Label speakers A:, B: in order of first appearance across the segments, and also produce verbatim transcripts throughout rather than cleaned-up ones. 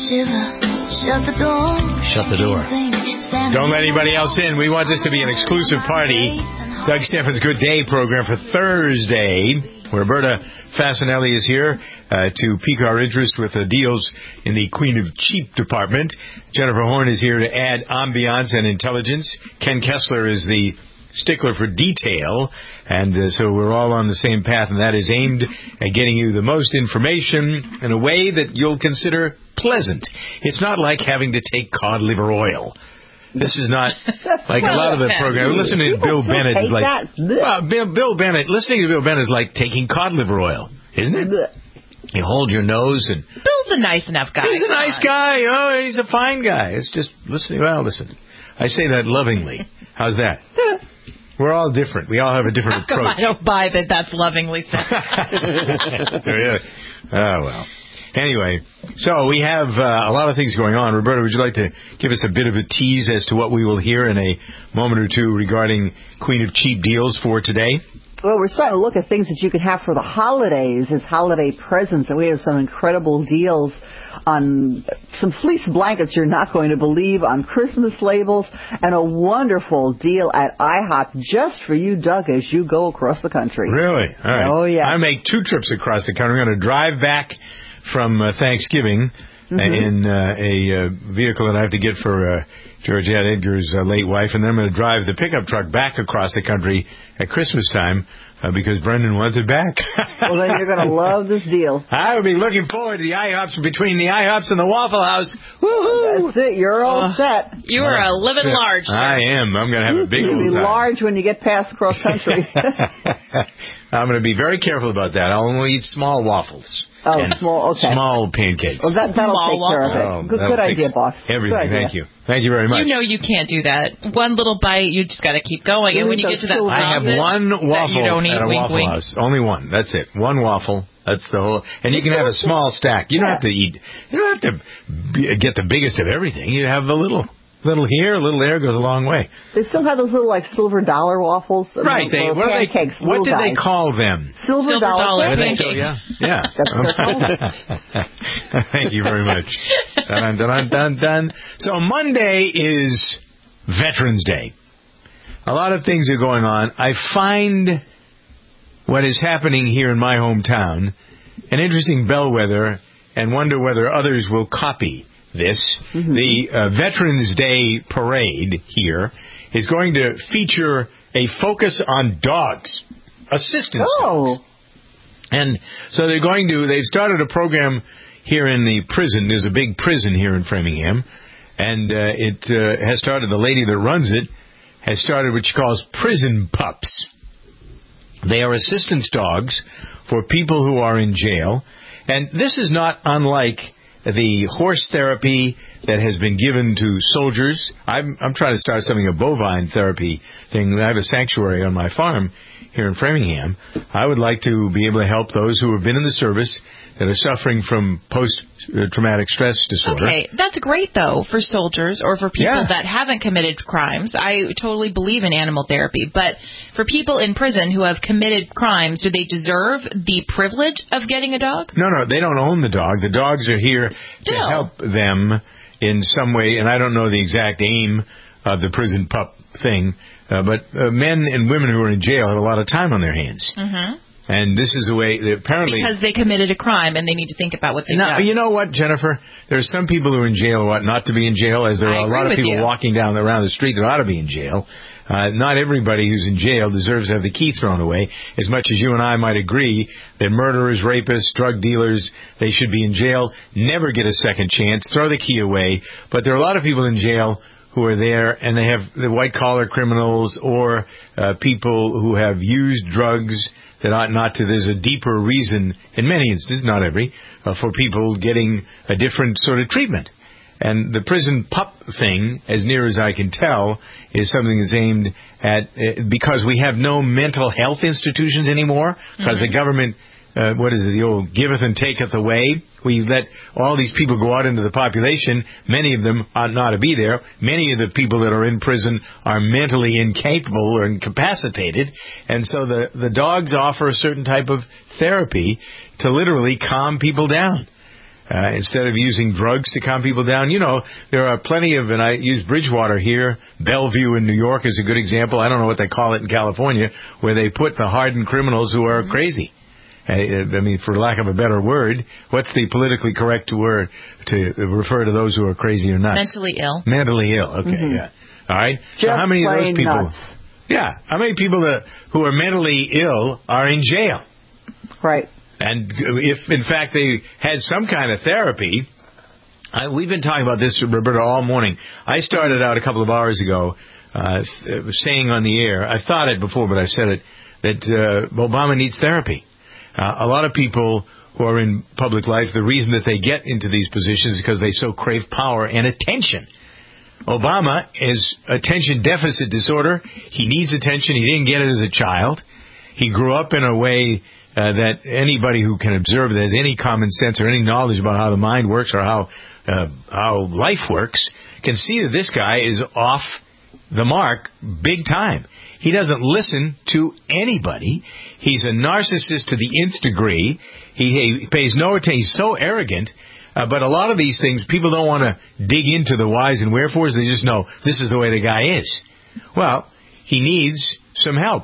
A: Shut the door.
B: Shut the door. Don't let anybody else in. We want this to be an exclusive party. Doug Steffens' Good Day program for Thursday. Roberta Fasanelli is here uh, to pique our interest with the deals in the Queen of Cheap department. Jennifer Horn is here to add ambiance and intelligence. Ken Kessler is the stickler for detail, and uh, so we're all on the same path, and that is aimed at getting you the most information in a way that you'll consider pleasant. It's not like having to take cod liver oil. This is not like well, a lot of the program. Listening to Bill Bennett is like, well, Bill, Bill Bennett, listening to Bill Bennett is like taking cod liver oil, isn't it? You hold your nose and...
C: Bill's a nice enough guy.
B: He's a nice guy. Oh, he's a fine guy. It's just listening. Well, listen, I say that lovingly. How's that? We're all different. We all have a different
C: How
B: approach.
C: Come on, I don't buy that that's lovingly said.
B: Really? Oh, well. Anyway, so we have uh, a lot of things going on. Roberta, would you like to give us a bit of a tease as to what we will hear in a moment or two regarding Queen of Cheap deals for today?
D: Well, we're starting to look at things that you can have for the holidays as holiday presents, and we have some incredible deals on some fleece blankets you're not going to believe, on Christmas labels, and a wonderful deal at IHOP just for you, Doug, as you go across the country.
B: Really? All right.
D: Oh, yeah.
B: I make two trips across the country. I'm going to drive back from uh, Thanksgiving mm-hmm. in uh, a uh, vehicle that I have to get for uh, Georgette Edgar's uh, late wife, and then I'm going to drive the pickup truck back across the country at Christmas time uh, because Brendan wants it back.
D: Well, then you're going to love this deal.
B: I will be looking forward to the IHOPs between the IHOPs and the Waffle House. Woo-hoo!
D: That's it. You're all uh, set.
C: You are a living large, sir.
B: I am. I'm going to have a big old
D: You'll be
B: time.
D: large when you get past cross country.
B: I'm going to be very careful about that. I'll only eat small waffles.
D: Oh, small, okay.
B: Small pancakes.
D: Well, that, that'll
C: small
D: take care of it.
B: Oh,
D: good good idea, boss.
B: Everything.
D: Good idea.
B: Thank you. Thank you very much.
C: You know you can't do that. One little bite, you just got to keep going.
D: You
C: and when you get to that
B: I have one waffle
C: you don't eat,
B: at a
C: wink,
B: Waffle
C: wink.
B: House. Only one. That's it. One waffle. That's the whole. And you can have a small stack. You don't have to eat. You don't have to be, get the biggest of everything. You have a little. Little here, a little there goes a long way.
D: They still have those little, like, silver dollar waffles.
B: Right. They, what
D: pancakes,
B: they, what did
D: guys.
B: they call them?
D: Silver,
C: silver dollar,
D: dollar
C: pancakes.
B: So, yeah. Yeah.
D: That's what they're called.
B: Thank you very much. Dun, dun, dun, dun, dun. So Monday is Veterans Day. A lot of things are going on. I find what is happening here in my hometown an interesting bellwether and wonder whether others will copy this. Mm-hmm. The uh, Veterans Day parade here is going to feature a focus on dogs, assistance
D: oh.
B: dogs. And so they're going to, they've started a program here in the prison. There's a big prison here in Framingham. And uh, it uh, has started, the lady that runs it has started what she calls prison pups. They are assistance dogs for people who are in jail. And this is not unlike the horse therapy that has been given to soldiers. I'm, I'm trying to start something, a bovine therapy thing. I have a sanctuary on my farm here in Framingham. I would like to be able to help those who have been in the service that are suffering from post-traumatic stress disorder.
C: Okay, that's great, though, for soldiers or for people
B: Yeah.
C: that haven't committed crimes. I totally believe in animal therapy. But for people in prison who have committed crimes, do they deserve the privilege of getting a dog?
B: No, no, they don't own the dog. The dogs are here to
C: Still.
B: help them in some way, and I don't know the exact aim of the prison pup thing, uh, but uh, men and women who are in jail have a lot of time on their hands.
C: Mm-hmm.
B: And this is a way that apparently...
C: Because they committed a crime and they need to think about what they've
B: Now,
C: done.
B: you know what, Jennifer? There are some people who are in jail who ought not to be in jail, as there
C: I
B: are a
C: agree
B: lot of
C: with
B: people
C: you.
B: walking down around the street that ought to be in jail. Uh, not everybody who's in jail deserves to have the key thrown away. As much as you and I might agree that murderers, rapists, drug dealers, they should be in jail, never get a second chance, throw the key away. But there are a lot of people in jail who are there, and they have the white-collar criminals or uh, people who have used drugs that ought not to. There's a deeper reason, in many instances, not every, uh, for people getting a different sort of treatment. And the prison pup thing, as near as I can tell, is something that's aimed at, uh, because we have no mental health institutions anymore, because mm-hmm. the government, uh, what is it, the old giveth and taketh away. We let all these people go out into the population. Many of them ought not to be there. Many of the people that are in prison are mentally incapable or incapacitated. And so the, the dogs offer a certain type of therapy to literally calm people down. Uh, instead of using drugs to calm people down, you know, there are plenty of, and I use Bridgewater here, Bellevue in New York is a good example. I don't know what they call it in California, where they put the hardened criminals who are crazy. I mean, for lack of a better word, what's the politically correct word to refer to those who are crazy or nuts?
C: Mentally ill.
B: Mentally ill. Okay, mm-hmm. yeah. All right.
D: Just
B: so how many of those people?
D: Nuts.
B: Yeah. How many people that, who are mentally ill are in jail?
D: Right.
B: And if, in fact, they had some kind of therapy, I, we've been talking about this, Roberta, all morning. I started out a couple of hours ago uh, saying on the air, I thought it before, but I said it, that uh, Obama needs therapy. Uh, a lot of people who are in public life, the reason that they get into these positions is because they so crave power and attention. Obama is attention deficit disorder. He needs attention. He didn't get it as a child. He grew up in a way uh, that anybody who can observe that has any common sense or any knowledge about how the mind works or how uh, how life works can see that this guy is off the mark big time. He doesn't listen to anybody. He's a narcissist to the nth degree. He, he pays no attention. He's so arrogant. Uh, but a lot of these things, people don't want to dig into the whys and wherefores. They just know this is the way the guy is. Well, he needs some help.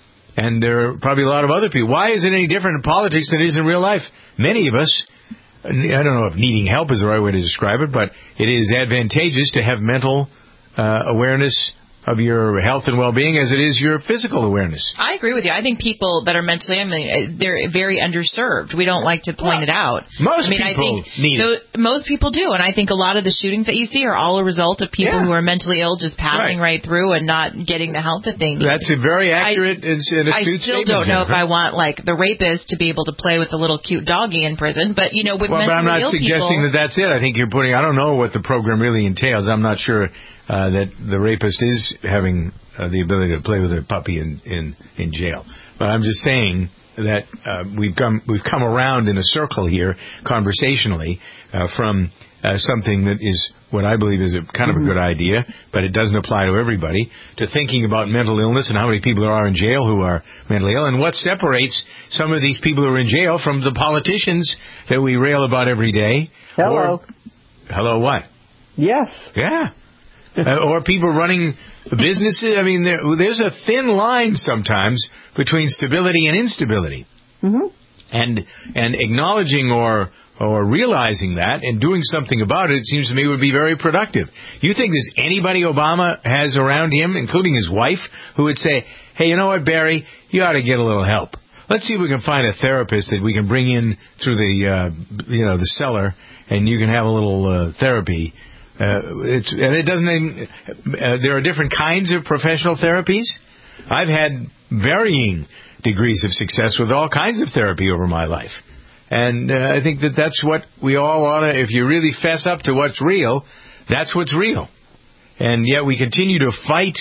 B: And there are probably a lot of other people. Why is it any different in politics than it is in real life? Many of us, I don't know if needing help is the right way to describe it, but it is advantageous to have mental uh, awareness of your health and well-being as it is your physical awareness.
C: I agree with you. I think people that are mentally, I mean, they're very underserved. We don't like to point well, it out.
B: Most
C: I mean,
B: people
C: I think
B: need
C: the,
B: it.
C: Most people do, and I think a lot of the shootings that you see are all a result of people
B: yeah.
C: who are mentally ill just passing right. right through and not getting the help that they need.
B: That's a very accurate
C: I,
B: and astute
C: I still don't know
B: Jennifer.
C: if I want, like, the rapist to be able to play with the little cute doggy in prison, but, you know, with
B: well,
C: mentally
B: ill people... Well, but I'm not
C: ill
B: suggesting
C: people,
B: that that's it. I think you're putting... I don't know what the program really entails. I'm not sure uh, that the rapist is having... Uh, the ability to play with a puppy in, in, in jail. But I'm just saying that uh, we've come we've come around in a circle here, conversationally, uh, from uh, something that is what I believe is a kind of a good idea, but it doesn't apply to everybody, to thinking about mental illness and how many people there are in jail who are mentally ill, and what separates some of these people who are in jail from the politicians that we rail about every day.
D: Hello.
B: Or, hello what?
D: Yes.
B: Yeah. uh, or people running businesses. I mean, there, there's a thin line sometimes between stability and instability.
D: Mm-hmm.
B: And and acknowledging or or realizing that and doing something about it, it seems to me, would be very productive. You think there's anybody Obama has around him, including his wife, who would say, hey, you know what, Barry, you ought to get a little help. Let's see if we can find a therapist that we can bring in through the, uh, you know, the cellar, and you can have a little uh, therapy. Uh, it's, and it doesn't even, uh, there are different kinds of professional therapies. I've had varying degrees of success with all kinds of therapy over my life. And uh, I think that that's what we all ought to, if you really fess up to what's real, that's what's real. And yet we continue to fight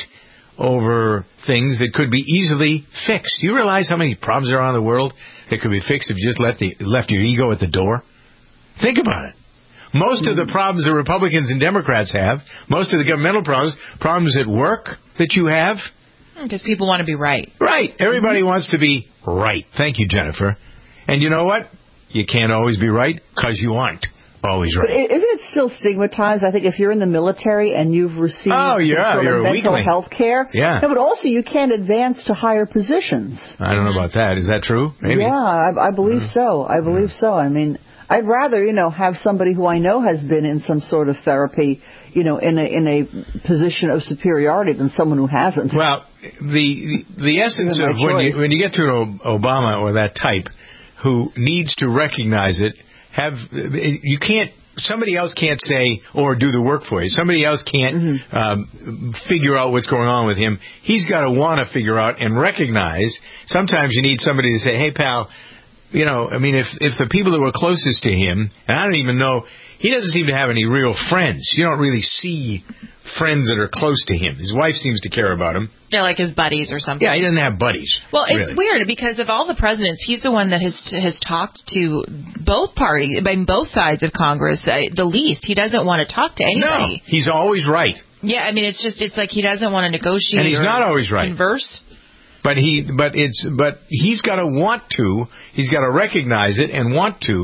B: over things that could be easily fixed. Do you realize how many problems there are in the world that could be fixed if you just left, the, left your ego at the door? Think about it. Most of the problems that Republicans and Democrats have, most of the governmental problems, problems at work that you have.
C: Because people want to be right.
B: Right. Everybody mm-hmm. wants to be right. Thank you, Jennifer. And you know what? You can't always be right because you aren't always right.
D: But isn't it still stigmatized? I think if you're in the military and you've received
B: oh, yeah,
D: sort
B: you're
D: of
B: a
D: mental
B: weakling.
D: health care,
B: yeah.
D: no, but also you can't advance to higher positions.
B: I don't know about that. Is that true? Maybe.
D: Yeah, I, I believe mm-hmm. so. I believe mm-hmm. so. I mean, I'd rather, you know, have somebody who I know has been in some sort of therapy, you know, in a in a position of superiority than someone who hasn't.
B: Well, the the, the essence of when you when you get to an Obama or that type who needs to recognize it, have you can't somebody else can't say or do the work for you. Somebody else can't mm-hmm. um, figure out what's going on with him. He's got to want to figure out and recognize. Sometimes you need somebody to say, "Hey, pal." You know, I mean, if if the people that were closest to him, and I don't even know, he doesn't seem to have any real friends. You don't really see friends that are close to him. His wife seems to care about him.
C: Yeah, like his buddies or something.
B: Yeah, he doesn't have buddies.
C: Well, it's
B: really.
C: weird because of all the presidents, he's the one that has has talked to both parties, I mean, both sides of Congress uh, the least. He doesn't want to talk to anybody.
B: No, he's always right.
C: Yeah, I mean, it's just it's like he doesn't want to negotiate.
B: And he's
C: or
B: not always right.
C: Converse.
B: But he, but it's, but he's got to want to. He's got to recognize it and want to,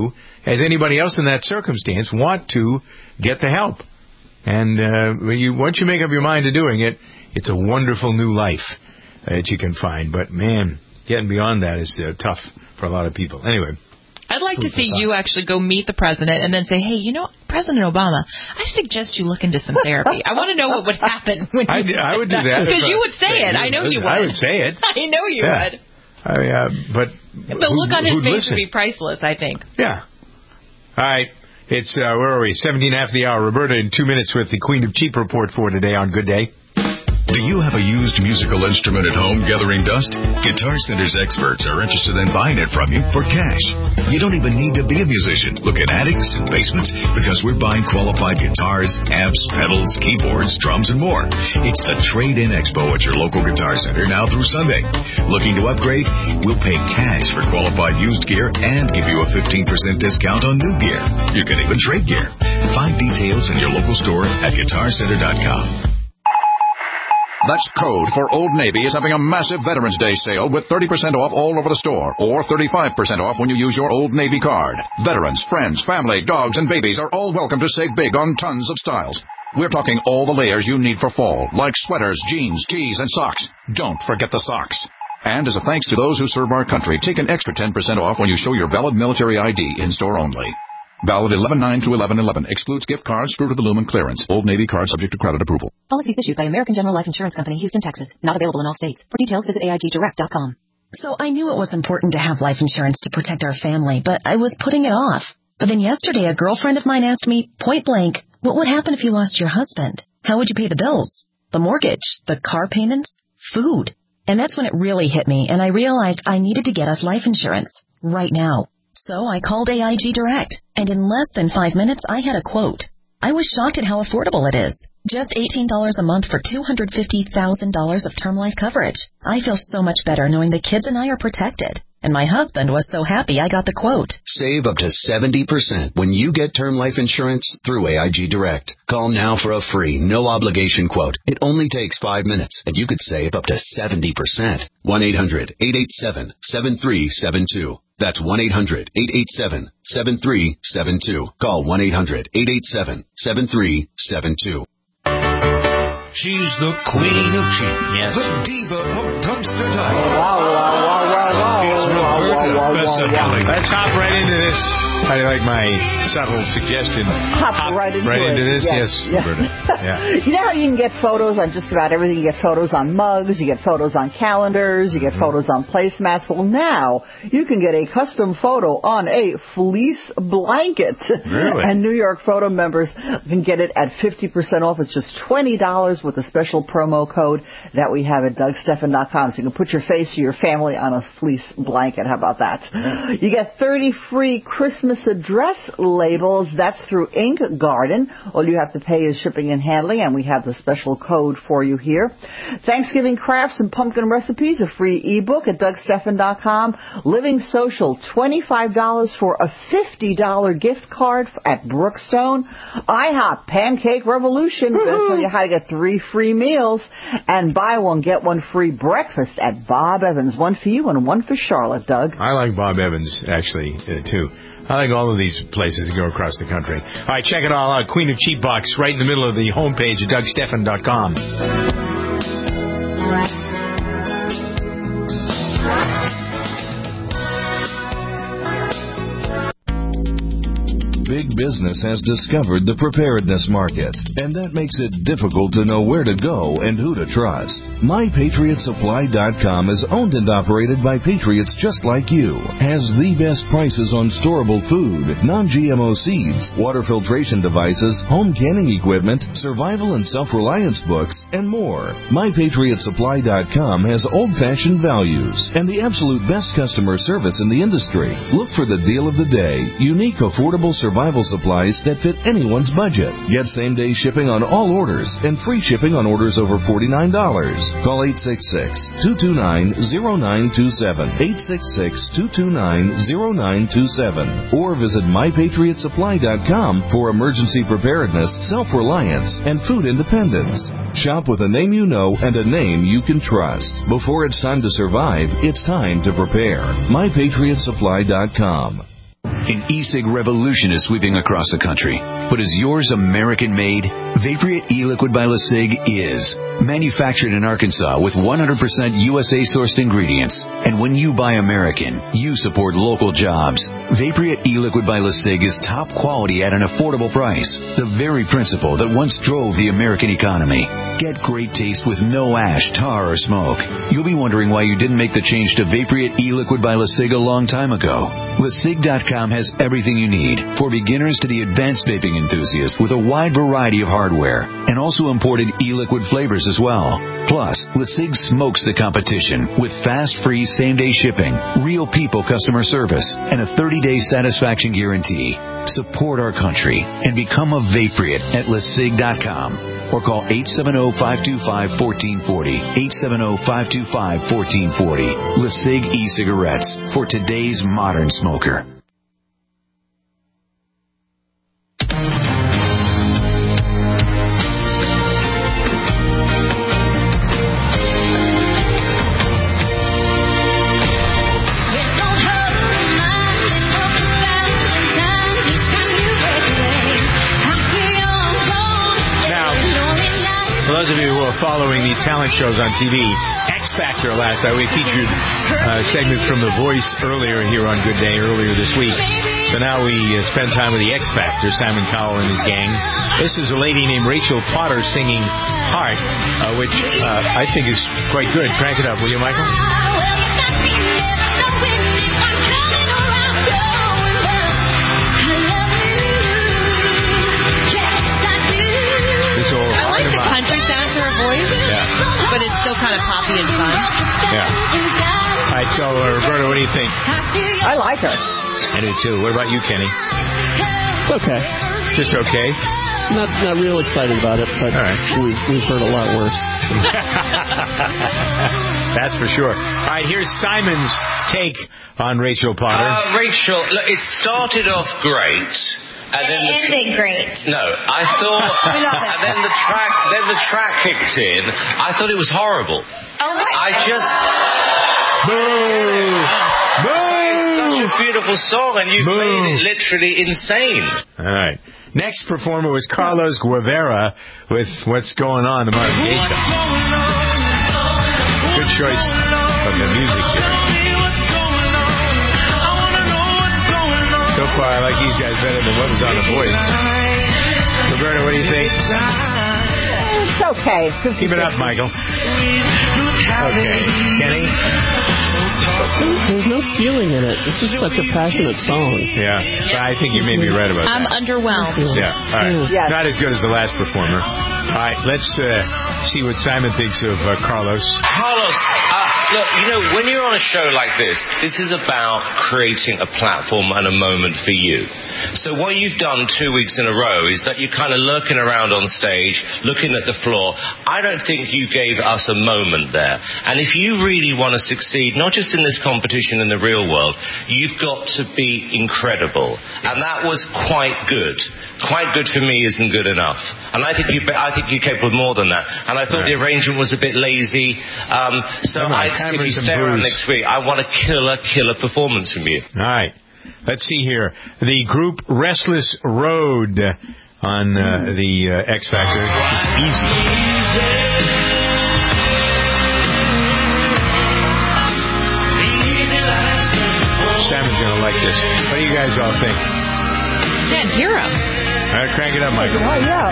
B: as anybody else in that circumstance, want to get the help. And uh, when you, once you make up your mind to doing it, it's a wonderful new life that you can find. But, man, getting beyond that is uh, tough for a lot of people. Anyway.
C: I'd like to see you actually go meet the president and then say, hey, you know, President Obama, I suggest you look into some therapy. I want to know what would happen when you
B: I, I would do that.
C: Because you would say it. I know you would.
B: I would say it.
C: I know you
B: yeah.
C: would.
B: I, uh, but
C: the look on his face
B: listen?
C: would be priceless, I think.
B: Yeah. All right. It's, uh, where are we? seventeen after the hour. Roberta in two minutes with the Queen of Cheap report for today on Good Day.
A: Do you have a used musical instrument at home gathering dust? Guitar Center's experts are interested in buying it from you for cash. You don't even need to be a musician. Look at attics and basements because we're buying qualified guitars, amps, pedals, keyboards, drums, and more. It's the Trade-In Expo at your local Guitar Center now through Sunday. Looking to upgrade? We'll pay cash for qualified used gear and give you a fifteen percent discount on new gear. You can even trade gear. Find details in your local store at guitar center dot com.
E: That's code for Old Navy is having a massive Veterans Day sale with thirty percent off all over the store or thirty-five percent off when you use your Old Navy card. Veterans, friends, family, dogs, and babies are all welcome to save big on tons of styles. We're talking all the layers you need for fall, like sweaters, jeans, tees, and socks. Don't forget the socks. And as a thanks to those who serve our country, take an extra ten percent off when you show your valid military I D in-store only. Valid eleven nine through eleven eleven. Excludes gift cards, Fruit of the Loom, and clearance. Old Navy card subject to credit approval.
F: Policies issued by American General Life Insurance Company, Houston, Texas. Not available in all states. For details, visit A I G direct dot com.
G: So I knew it was important to have life insurance to protect our family, but I was putting it off. But then yesterday, a girlfriend of mine asked me, point blank, what would happen if you lost your husband? How would you pay the bills? The mortgage? The car payments? Food? And that's when it really hit me, and I realized I needed to get us life insurance. Right now. So I called A I G Direct, and in less than five minutes, I had a quote. I was shocked at how affordable it is. Just eighteen dollars a month for two hundred fifty thousand dollars of term life coverage. I feel so much better knowing the kids and I are protected. And my husband was so happy I got the quote.
H: Save up to seventy percent when you get term life insurance through A I G Direct. Call now for a free, no-obligation quote. It only takes five minutes, and you could save up to seventy percent. one eight hundred eight eight seven seven three seven two. That's one eight hundred eight eight seven seven three seven two. Call one eight hundred eight eight seven seven three seven two.
A: She's the queen of cheap. Yes. The diva of dumpster diving.
D: Wow, wow, wow, wow, wow.
A: It's Roberta Bessa-Kelly.
B: Let's hop right into this. How do you like my subtle suggestion?
D: Hop, hop right into
B: right
D: it.
B: into this? Yes,
D: yes.
B: Roberta. Yeah.
D: You know how you can get photos on just about everything? You get photos on mugs, you get photos on calendars, you get mm-hmm. photos on placemats. Well, now you can get a custom photo on a fleece blanket.
B: Really?
D: And New York Photo members can get it at fifty percent off. It's just twenty dollars with a special promo code that we have at Doug Stephan dot com. So you can put your face or your family on a fleece blanket. How about that? Yeah. You get thirty free Christmas address labels. That's through Ink Garden. All you have to pay is shipping and handling, and we have the special code for you here. Thanksgiving crafts and pumpkin recipes, a free ebook at Doug Stephan dot com. Living Social, twenty-five dollars for a fifty dollars gift card at Brookstone. IHOP Pancake Revolution, going to tell you how to get three free meals, and buy one, get one free breakfast at Bob Evans. One for you and one for Charlotte, Doug.
B: I like Bob Evans, actually, uh, too. I like all of these places that go across the country. All right, check it all out. Queen of Cheap Box, right in the middle of the homepage at Doug Stephan dot com.
I: Big business has discovered the preparedness market, and that makes it difficult to know where to go and who to trust. My Patriot Supply dot com is owned and operated by patriots just like you, has the best prices on storable food, non-G M O seeds, water filtration devices, home canning equipment, survival and self-reliance books, and more. My Patriot Supply dot com has old-fashioned values and the absolute best customer service in the industry. Look for the deal of the day, unique, affordable survival supplies that fit anyone's budget. Get same-day shipping on all orders and free shipping on orders over forty-nine dollars. Call eight six six, two two nine, zero nine two seven, eight six six, two two nine, zero nine two seven, or visit My Patriot Supply dot com for emergency preparedness, self-reliance, and food independence. Shop with a name you know and a name you can trust. Before it's time to survive, it's time to prepare. My Patriot Supply dot com.
A: An e-cig revolution is sweeping across the country. But is yours American-made? Vaporite e-liquid by LeSig is. Manufactured in Arkansas with one hundred percent U S A-sourced ingredients. And when you buy American, you support local jobs. Vaporite e-liquid by LeSig is top quality at an affordable price. The very principle that once drove the American economy. Get great taste with no ash, tar, or smoke. You'll be wondering why you didn't make the change to Vaporite e-liquid by LeSig a long time ago. LeSig dot com has everything you need, for beginners to the advanced vaping enthusiast, with a wide variety of hardware, and also imported e-liquid flavors as well. Plus, LeSig smokes the competition with fast, free, same-day shipping, real people customer service, and a thirty-day satisfaction guarantee. Support our country and become a Vaporite at LeSig dot com. Or call eight seven zero, five two five, one four four zero, eight seven zero, five two five, one four four zero. LeSig e-cigarettes for today's modern smoker.
B: For those of you who are following these talent shows on T V, X Factor last night, we featured uh, segments from The Voice earlier here on Good Day, earlier this week. So now we uh, spend time with the X Factor, Simon Cowell and his gang. This is a lady named Rachel Potter singing Heart, uh, which uh, I think is quite good. Crank it up, will you, Michael?
C: I like the country sound to her voice,
B: yeah.
C: But it's still kind of poppy and fun.
B: Yeah. All right, so uh, Roberta, what do you think?
D: I like her.
B: I do too. What about you, Kenny?
J: Okay.
B: Just okay?
J: Not not real excited about it, but
B: right.
J: we've, we've heard a lot worse.
B: That's for sure. All right, here's Simon's take on Rachel Potter.
K: Uh, Rachel, look, it started off great. And then the
L: ended great.
K: No, I thought.
L: We love it.
K: And then the track, then the track kicked in. I thought it was horrible.
L: Oh my
K: I just.
B: Boo! Boo!
K: It's such a beautiful song, and you made it literally insane.
B: All right. Next performer was Carlos Guevara with "What's Going On," the Martin Gaye song. Good choice of the music here. So far, I like these guys better than what was on The Voice. Roberta, what do you think?
D: It's okay.
B: Keep it up, Michael. Okay. Kenny?
J: There's no feeling in it. It's just such a passionate song.
B: Yeah. But I think you may be right about
C: I'm
B: that.
C: I'm underwhelmed.
B: Yeah. All right.
D: Yes.
B: Not as good as the last performer. All right. Let's uh, see what Simon thinks of uh, Carlos.
K: Carlos, uh, look, you know, when you're on a show like this, this is about creating a platform and a moment for you. So what you've done two weeks in a row is that you're kind of lurking around on stage, looking at the floor. I don't think you gave us a moment there. And if you really want to succeed, not just in this competition in the real world, you've got to be incredible. And that was quite good. Quite good for me isn't good enough. And I think you, I think you're capable of more than that. And I thought right. the arrangement was a bit lazy. Um, so I, if you stay around next week, I want a killer, killer performance from you.
B: All right. Let's see here. The group Restless Road on uh, the uh, X Factor. It's easy. Simon's going to like this. What do you guys all think?
C: Can't hear him.
B: All right, crank it up, Michael.
D: Oh, yeah.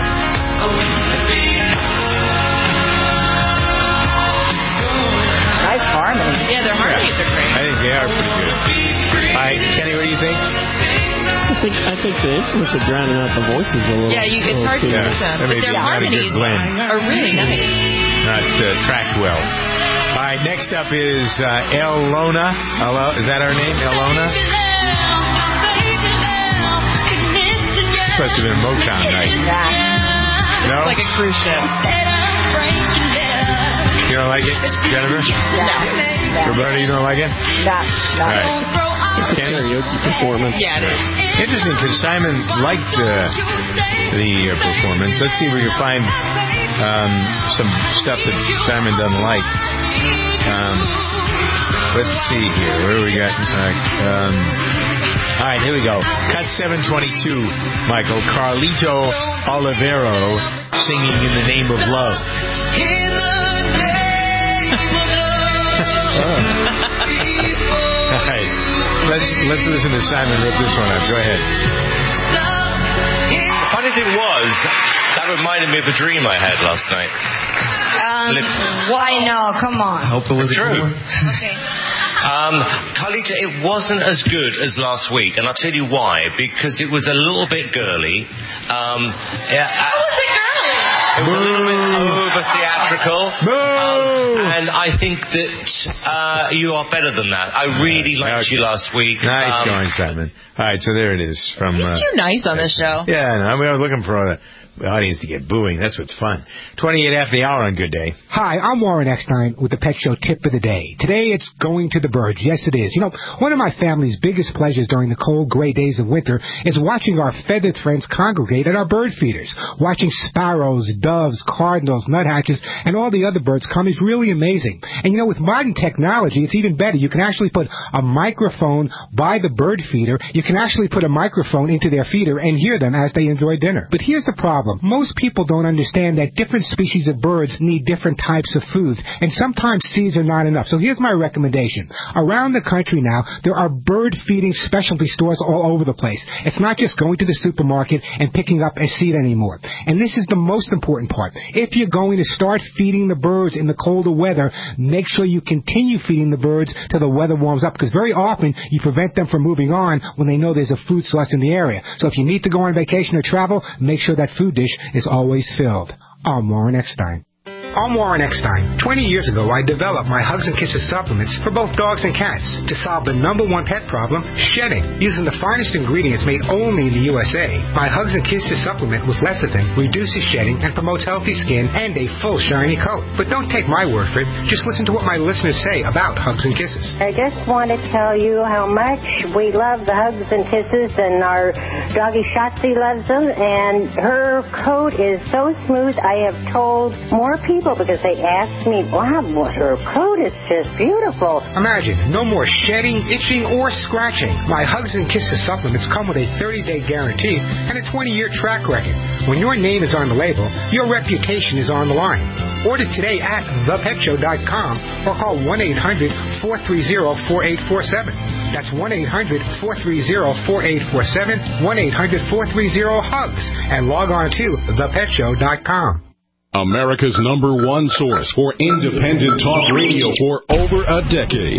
D: Nice harmony.
C: Yeah, their harmonies are great.
B: I think they are pretty good. All right, Kenny, what do you think?
J: I think I think the instruments are drowning out the voices a little.
C: Yeah, you, it's hard to hear
B: yeah.
C: them.
B: But
C: their harmonies are really nice.
B: Not uh, tracked well. All right, next up is uh, Elona. Hello, is that her name, Elona? Supposed to have been Motown night.
D: Yeah.
B: No?
C: It's like a cruise ship.
B: You don't like it, Jennifer?
C: No.
B: Roberta, you don't like it?
D: No. No.
B: All right.
J: It's a karaoke performance.
C: Yeah, it is.
B: Interesting, because Simon liked uh, the uh, performance. Let's see if we can find um, some stuff that Simon doesn't like. Um, let's see here. Where do we got? Uh, um, all right, here we go. Cut seven twenty-two, Michael. Carlito Olivero singing In the Name of Love. In the name of love. All right. Let's, let's listen to Simon rip this one up. Go ahead.
K: The funny thing was, that reminded me of a dream I had last night.
L: Um, why no? Come on.
K: I hope it was true.
L: Okay.
K: Um, Carlita, it wasn't as good as last week, and I'll tell you why. Because it was a little bit girly. Um, yeah, uh,
L: How was it girly?
K: It was a little bit over theatrical. Um, and I think that uh, you are better than that. I really liked okay. you last week.
B: Nice
K: um,
B: going, Simon. All right, so there it is. From.
C: You're
B: uh,
C: too nice on this show.
B: Yeah, no, I mean, I was looking for all the audience to get booing. That's what's fun. twenty-eight after the hour on Good Day.
M: Hi, I'm Warren Eckstein with the Pet Show Tip of the Day. Today it's going to the birds. Yes, it is. You know, one of my family's biggest pleasures during the cold, gray days of winter is watching our feathered friends congregate at our bird feeders. Watching sparrows, doves, cardinals, nuthatches, and all the other birds come is really amazing. And you know, with modern technology, it's even better. You can actually put a microphone by the bird feeder. You can actually put a microphone into their feeder and hear them as they enjoy dinner. But here's the problem. Most people don't understand that different species of birds need different types of foods, and sometimes seeds are not enough. So here's my recommendation. Around the country now, there are bird-feeding specialty stores all over the place. It's not just going to the supermarket and picking up a seed anymore. And this is the most important part. If you're going to start feeding the birds in the colder weather, make sure you continue feeding the birds till the weather warms up, because very often you prevent them from moving on when they know there's a food source in the area. So if you need to go on vacation or travel, make sure that food dish is always filled. I'm Warren Eckstein. I'm Warren Eckstein. twenty years ago, I developed my Hugs and Kisses supplements for both dogs and cats to solve the number one pet problem, shedding. Using the finest ingredients made only in the U S A, my Hugs and Kisses supplement with lecithin reduces shedding and promotes healthy skin and a full shiny coat. But don't take my word for it. Just listen to what my listeners say about Hugs and Kisses.
N: I just want to tell you how much we love the Hugs and Kisses, and our doggy Shotzi loves them, and her coat is so smooth. I have told more people because they asked me, wow, her coat is just beautiful.
M: Imagine, no more shedding, itching, or scratching. My Hugs and Kisses supplements come with a thirty-day guarantee and a twenty-year track record. When your name is on the label, your reputation is on the line. Order today at the pet show dot com or call one eight hundred four three zero four eight four seven. That's one eight hundred four three zero four eight four seven, one eight hundred four three zero HUGS, and log on to the pet show dot com.
O: America's number one source for independent talk radio for over a decade.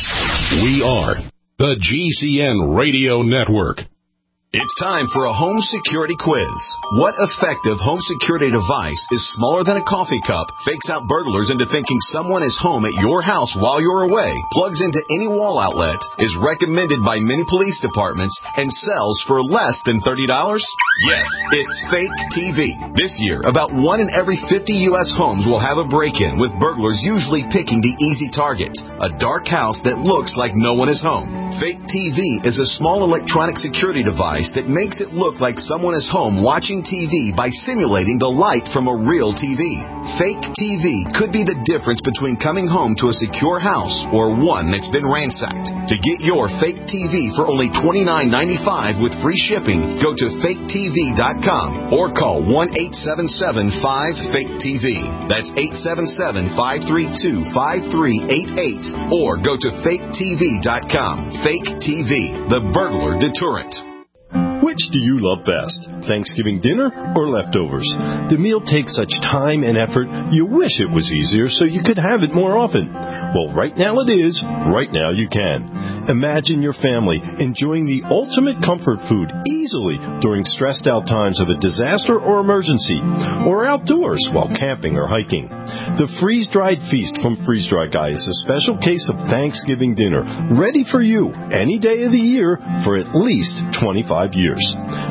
O: We are the G C N Radio Network.
P: It's time for a home security quiz. What effective home security device is smaller than a coffee cup, fakes out burglars into thinking someone is home at your house while you're away, plugs into any wall outlet, is recommended by many police departments, and sells for less than thirty dollars? Yes, it's Fake T V. This year, about one in every fifty U S homes will have a break-in, with burglars usually picking the easy target, a dark house that looks like no one is home. Fake T V is a small electronic security device that makes it look like someone is home watching T V by simulating the light from a real T V. Fake T V could be the difference between coming home to a secure house or one that's been ransacked. To get your Fake T V for only twenty-nine ninety-five with free shipping, go to fake T V dot com or call one eight seven seven five fake T V. That's eight seven seven five three two five three eight eight or go to fake T V dot com. Fake T V, the burglar deterrent.
Q: Which do you love best, Thanksgiving dinner or leftovers? The meal takes such time and effort, you wish it was easier so you could have it more often. Well, right now it is. Right now you can. Imagine your family enjoying the ultimate comfort food easily during stressed out times of a disaster or emergency, or outdoors while camping or hiking. The freeze-dried feast from Freeze Dry Guy is a special case of Thanksgiving dinner, ready for you any day of the year for at least twenty-five years.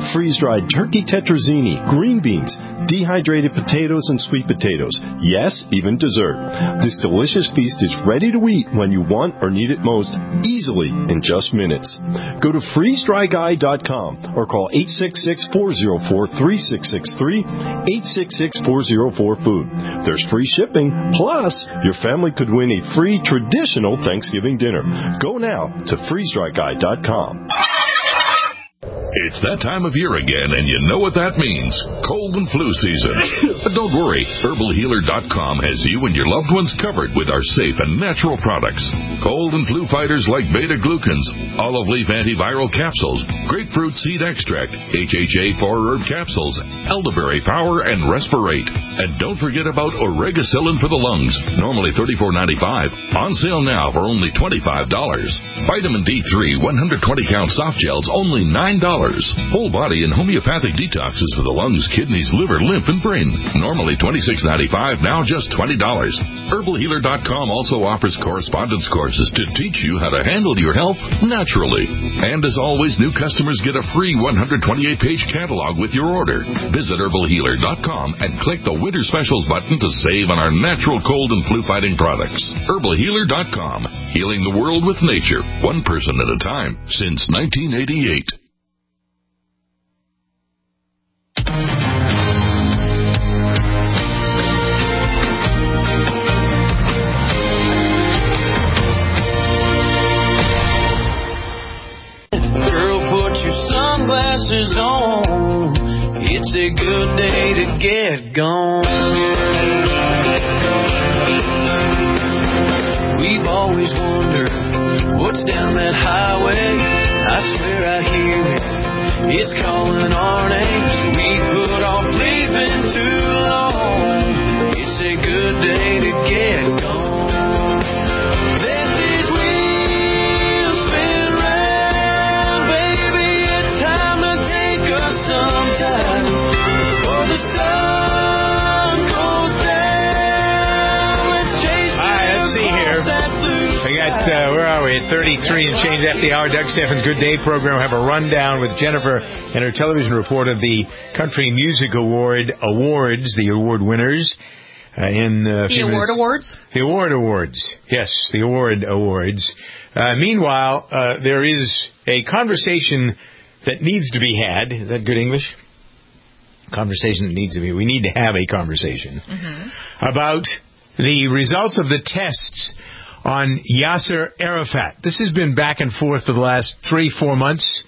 Q: freeze-dried turkey tetrazzini, green beans, dehydrated potatoes, and sweet potatoes. Yes, even dessert. This delicious feast is ready to eat when you want or need it most, easily in just minutes. Go to freeze dry guy dot com or call eight six six, four zero four, three six six three, eight six six, four zero four, food. There's free shipping, plus your family could win a free traditional Thanksgiving dinner. Go now to freeze dry guy dot com.
O: It's that time of year again, and you know what that means. Cold and flu season. But don't worry, herbal healer dot com has you and your loved ones covered with our safe and natural products. Cold and flu fighters like beta-glucans, olive leaf antiviral capsules, grapefruit seed extract, H H A four herb capsules, elderberry power, and respirate. And don't forget about oregacillin for the lungs, normally thirty-four ninety-five, on sale now for only twenty-five dollars. Vitamin D three one hundred twenty count soft gels, only nine dollars. Whole body and homeopathic detoxes for the lungs, kidneys, liver, lymph, and brain. Normally twenty-six ninety-five, now just twenty dollars. herbal healer dot com also offers correspondence courses to teach you how to handle your health naturally. And as always, new customers get a free one hundred twenty-eight page catalog with your order. Visit herbal healer dot com and click the Winter Specials button to save on our natural cold and flu fighting products. herbal healer dot com. Healing the world with nature, one person at a time, since nineteen eighty-eight.
R: Sunglasses on, it's a good day to get gone. We've always wondered what's down that highway. I swear I hear it, it's calling our names. We put off leaving too long. It's a good day to get gone.
B: Uh, where are we? At thirty-three and change after the hour. Doug Steffens' Good Day program. We'll have a rundown with Jennifer and her television report of the Country Music Award awards, the award winners. Uh, in uh,
C: the award minutes. awards?
B: The award awards. Yes, the award awards. Uh, meanwhile, uh, there is a conversation that needs to be had. Is that good English? Conversation that needs to be. We need to have a conversation mm-hmm. about the results of the tests on Yasser Arafat. This has been back and forth for the last three, four months.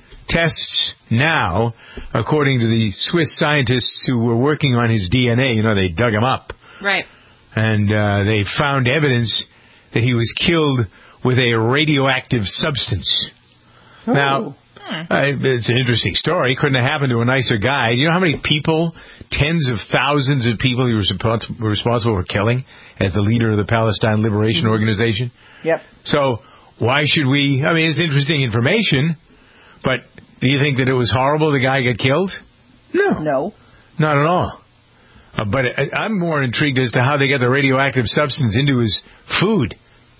B: Tests now, according to the Swiss scientists who were working on his D N A, you know, they dug him up.
C: Right.
B: And uh, they found evidence that he was killed with a radioactive substance. Oh. Now, uh, it's an interesting story. Couldn't have happened to a nicer guy. You know how many people, tens of thousands of people he was responsible for killing as the leader of the Palestine Liberation mm-hmm. Organization?
D: Yep.
B: So why should we... I mean, it's interesting information, but do you think that it was horrible the guy got killed? No.
D: No.
B: Not at all. Uh, but I, I'm more intrigued as to how they got the radioactive substance into his food.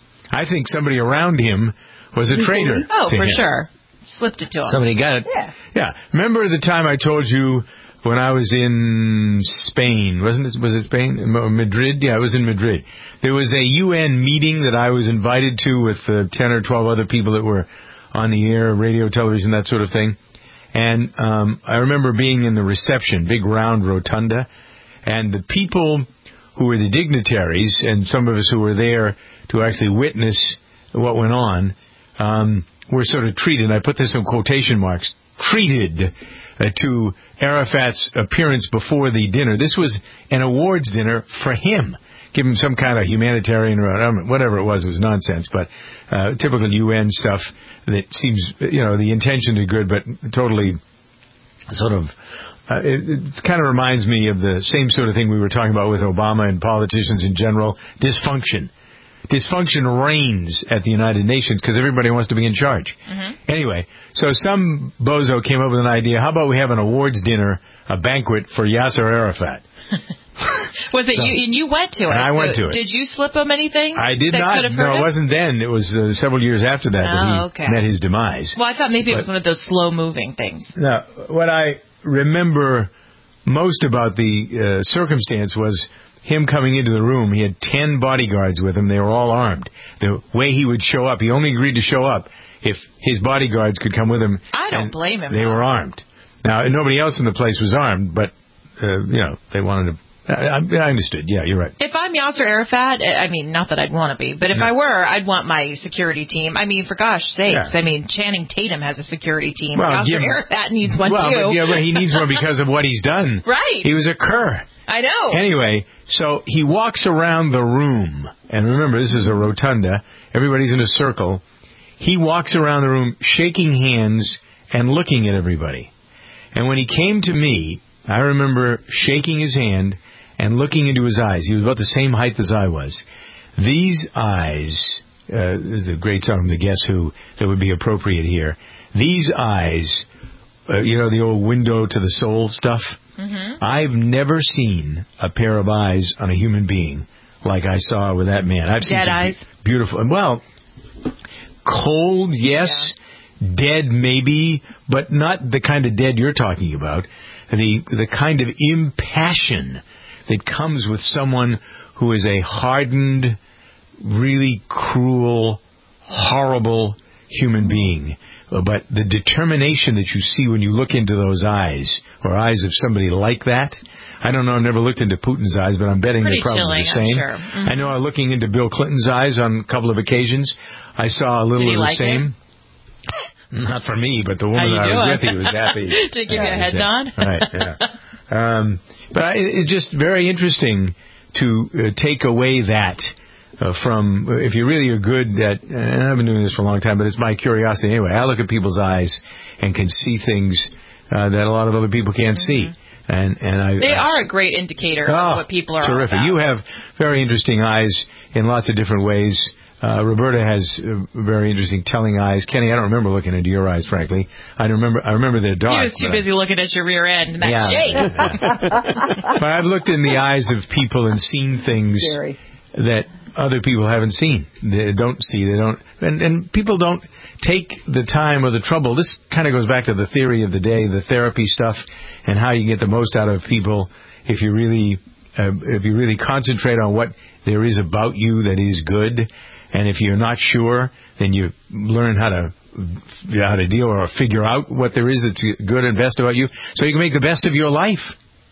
B: I think somebody around him was a traitor.
C: Oh, for
B: him.
C: sure. Slipped it to him.
B: Somebody got it.
D: Yeah.
B: Yeah. Remember the time I told you when I was in Spain? Wasn't it? Was it Spain? Madrid? Yeah, I was in Madrid. There was a U N meeting that I was invited to with uh, ten or twelve other people that were on the air, radio, television, that sort of thing. And um, I remember being in the reception, big round rotunda, and the people who were the dignitaries and some of us who were there to actually witness what went on um, were sort of treated, I put this in quotation marks, treated uh, to Arafat's appearance before the dinner. This was an awards dinner for him. Give him some kind of humanitarian, or whatever it was, it was nonsense, but uh, typical U N stuff that seems, you know, the intention is good, but totally sort of, uh, it, it kind of reminds me of the same sort of thing we were talking about with Obama and politicians in general, dysfunction. Dysfunction reigns at the United Nations because everybody wants to be in charge. Mm-hmm. Anyway, so some bozo came up with an idea. How about we have an awards dinner, a banquet for Yasser Arafat?
C: Was it
B: So-
C: you? And you went to it.
B: And I
C: So
B: went to it.
C: Did you slip him anything?
B: I did
C: that
B: not.
C: Could have
B: No,
C: hurt
B: it
C: him?
B: wasn't then. It was uh, several years after that that he
C: Oh, okay.
B: met his demise.
C: Well, I thought maybe it was
B: But-
C: one of those slow-moving things.
B: Now, what I remember most about the uh, circumstance was him coming into the room. He had ten bodyguards with him. They were all armed. The way he would show up, he only agreed to show up if his bodyguards could come with him.
C: I don't
B: and
C: blame him.
B: They
C: though.
B: were armed. Now, nobody else in the place was armed, but, uh, you know, they wanted to... I, I understood. Yeah, you're right.
C: If I'm Yasser Arafat, I mean, not that I'd want to be, but if
B: No.
C: I were, I'd want my security team. I mean, for gosh sakes,
B: Yeah.
C: I mean, Channing Tatum has a security team.
B: Well,
C: Yasser
B: give-
C: Arafat needs one
B: well,
C: too.
B: But, yeah, but he needs one because of what he's done.
C: Right.
B: He was a cur.
C: I know.
B: Anyway, so he walks around the room, and remember, this is a rotunda. Everybody's in a circle. He walks around the room shaking hands and looking at everybody. And when he came to me, I remember shaking his hand and looking into his eyes. He was about the same height as I was. These eyes, uh, this is a great song from the Guess Who that would be appropriate here. These eyes, uh, you know, the old window to the soul stuff?
C: Mm-hmm.
B: I've never seen a pair of eyes on a human being like I saw with that man. I've seen
C: Dead
B: some
C: eyes.
B: Beautiful. Well, cold, yes. Dead, maybe, but not the kind of dead you're talking about. The the kind of impassion that comes with someone who is a hardened, really cruel, horrible human being. But the determination that you see when you look into those eyes, or eyes of somebody like that, I don't know, I've never looked into Putin's eyes, but I'm betting
C: Pretty
B: they're probably
C: chilling,
B: the same.
C: I'm sure. Mm-hmm.
B: I know I'm looking into Bill Clinton's eyes on a couple of occasions. I saw a little
C: Did he
B: of the
C: like
B: same. Not for me, but the woman
C: How you
B: I was
C: doing?
B: with, he was happy.
C: To give you a
B: Yeah,
C: head
B: yeah.
C: nod?
B: Right, yeah. Um, but I, it's just very interesting to uh, take away that uh, from, if you really are good at, and I've been doing this for a long time, but it's my curiosity anyway. I look at people's eyes and can see things uh, that a lot of other people can't see. And, and I,
C: They
B: I,
C: are a great indicator
B: Oh,
C: of what people are all
B: terrific.
C: about.
B: You have very interesting eyes in lots of different ways. Uh, Roberta has uh, very interesting telling eyes. Kenny, I don't remember looking into your eyes, frankly. I remember I remember they're dark.
C: He was too
B: but I-
C: busy looking at your rear end and that
B: Yeah.
C: shake.
B: but I've looked in the eyes of people and seen things
D: Scary.
B: that other people haven't seen. They don't see. They don't. And, and people don't take the time or the trouble. This kind of goes back to the theory of the day, the therapy stuff, and how you get the most out of people if you really, uh, if you really concentrate on what there is about you that is good. And if you're not sure, then you learn how to how to deal or figure out what there is that's good and best about you, so you can make the best of your life.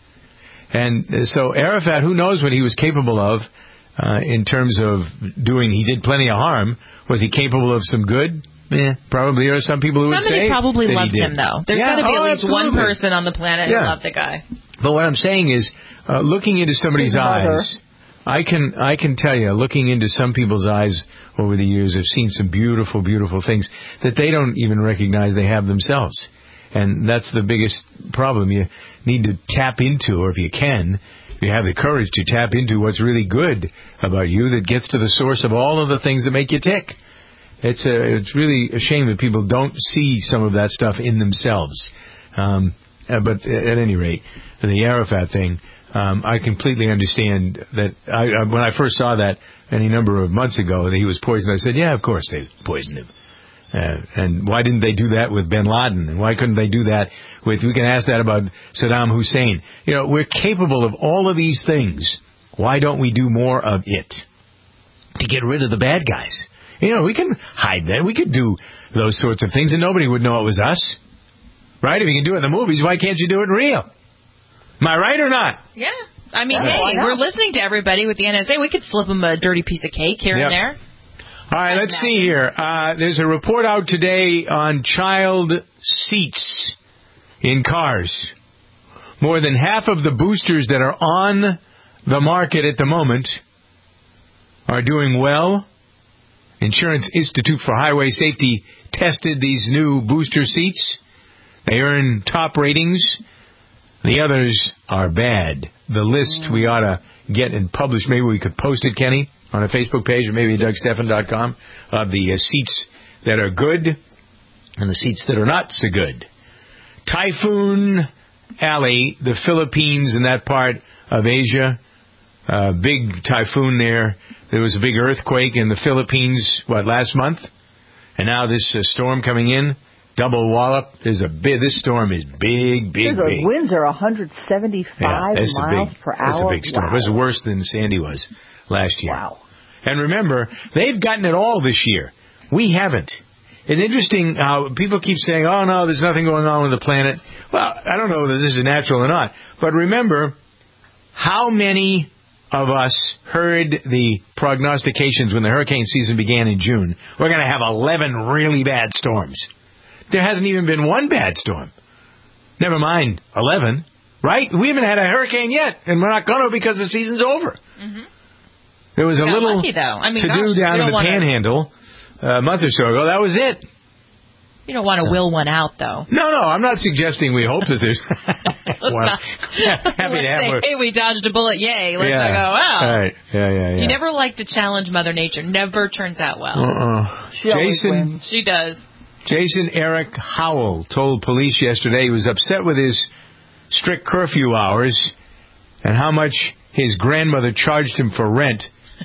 B: And so Arafat, who knows what he was capable of uh, in terms of doing? He did plenty of harm. Was he capable of some good? Eh, probably. There are some people who would
C: Somebody
B: say
C: probably
B: that he
C: loved
B: did.
C: him, though. There's
B: Yeah,
C: got to be
B: oh,
C: at least one
B: absolutely.
C: person on the planet
B: Yeah.
C: who loved the guy.
B: But what I'm saying is, uh, looking into somebody's
D: His mother.
B: eyes, I can I can tell you, looking into some people's eyes over the years, I've seen some beautiful, beautiful things that they don't even recognize they have themselves. And that's the biggest problem. You need to tap into, or if you can, you have the courage to tap into what's really good about you that gets to the source of all of the things that make you tick. It's a, it's really a shame that people don't see some of that stuff in themselves. Um, uh, but at any rate, the Arafat thing, um, I completely understand that. I, I, when I first saw that any number of months ago that he was poisoned, I said, yeah, of course they poisoned him. Uh, and why didn't they do that with bin Laden? And why couldn't they do that with, we can ask that about Saddam Hussein. You know, we're capable of all of these things. Why don't we do more of it? To get rid of the bad guys. You know, we can hide that. We could do those sorts of things and nobody would know it was us. Right? If you can do it in the movies, why can't you do it in real? Am I right or not?
C: Yeah. I mean,
B: Yeah, why
C: hey,
B: not?
C: we're listening to everybody with the N S A. We could slip them a dirty piece of cake here
B: Yep.
C: and there.
B: All right, let's see here. Uh, there's a report out today on child seats in cars. More than half of the boosters that are on the market at the moment are doing well. Insurance Institute for Highway Safety tested these new booster seats. They earn top ratings. The others are bad. The list we ought to get and publish. Maybe we could post it, Kenny, on a Facebook page or maybe Doug Stephan dot com of the uh, seats that are good and the seats that are not so good. Typhoon Alley, the Philippines and that part of Asia, uh, big typhoon there. There was a big earthquake in the Philippines, what, last month? And now this uh, storm coming in, double wallop. There's a big, this storm is big, big,
D: the
B: big.
D: winds are one hundred seventy-five
B: yeah,
D: miles
B: big,
D: per
B: that's
D: hour.
B: That's a big storm.
D: Wow.
B: It was worse than Sandy was last year.
D: Wow.
B: And remember, they've gotten it all this year. We haven't. It's interesting how people keep saying, oh, no, there's nothing going on with the planet. Well, I don't know whether this is natural or not. But remember, how many of us heard the prognostications when the hurricane season began in June? We're going to have eleven really bad storms. There hasn't even been one bad storm. Never mind eleven, right? We haven't had a hurricane yet, and we're not going to because the season's over.
C: Mm-hmm.
B: There was a
C: Got
B: little
C: lucky, though. I mean,
B: to
C: gosh,
B: do down
C: you
B: in the
C: don't wanna-
B: Panhandle a month or so ago. That was it.
C: You don't want to will one out, though.
B: No, no, I'm not suggesting we hope that there's... well,
C: not,
B: happy
C: let's
B: to have
C: say,
B: her.
C: hey, we dodged a bullet, yay. Let's
B: yeah.
C: not go, wow.
B: All right. Yeah, yeah, yeah.
C: You never like to challenge Mother Nature. Never turns out well.
B: Uh-uh.
D: She always
B: Jason,
D: wins.
C: She does.
B: Jason Eric Howell told police yesterday he was upset with his strict curfew hours and how much his grandmother charged him for rent,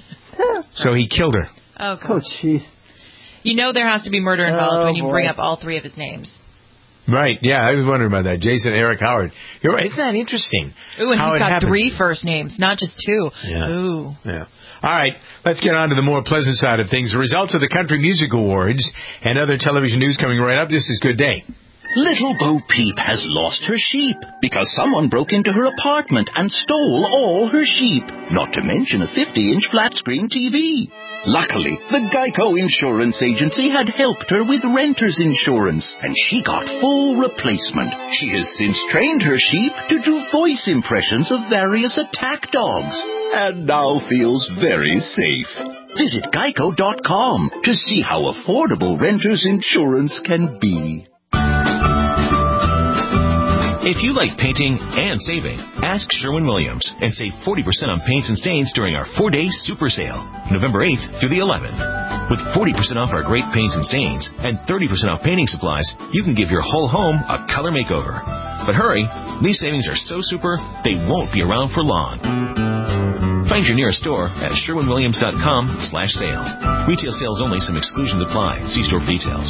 B: so he killed her.
C: Oh,
D: Oh, jeez.
C: You know there has to be murder involved
D: Oh,
C: when you
D: boy.
C: bring up all three of his names.
B: Right, yeah, I was wondering about that. Jason Eric Howard. You're right. Isn't that interesting?
C: Ooh, and
B: how
C: he's
B: it
C: got
B: happened?
C: three first names, not just two.
B: Yeah.
C: Ooh.
B: Yeah. All right, let's get on to the more pleasant side of things. The results of the Country Music Awards and other television news coming right up. This is Good Day.
S: Little Bo Peep has lost her sheep because someone broke into her apartment and stole all her sheep, not to mention a fifty-inch flat-screen T V. Luckily, the Geico Insurance Agency had helped her with renter's insurance, and she got full replacement. She has since trained her sheep to do voice impressions of various attack dogs, and now feels very safe. Visit geico dot com to see how affordable renter's insurance can be.
T: If you like painting and saving, ask Sherwin-Williams and save forty percent on paints and stains during our four-day super sale, November eighth through the eleventh. With forty percent off our great paints and stains and thirty percent off painting supplies, you can give your whole home a color makeover. But hurry, these savings are so super, they won't be around for long. Find your nearest store at sherwin williams dot com slash sale. Retail sales only, some exclusions apply. See store for details.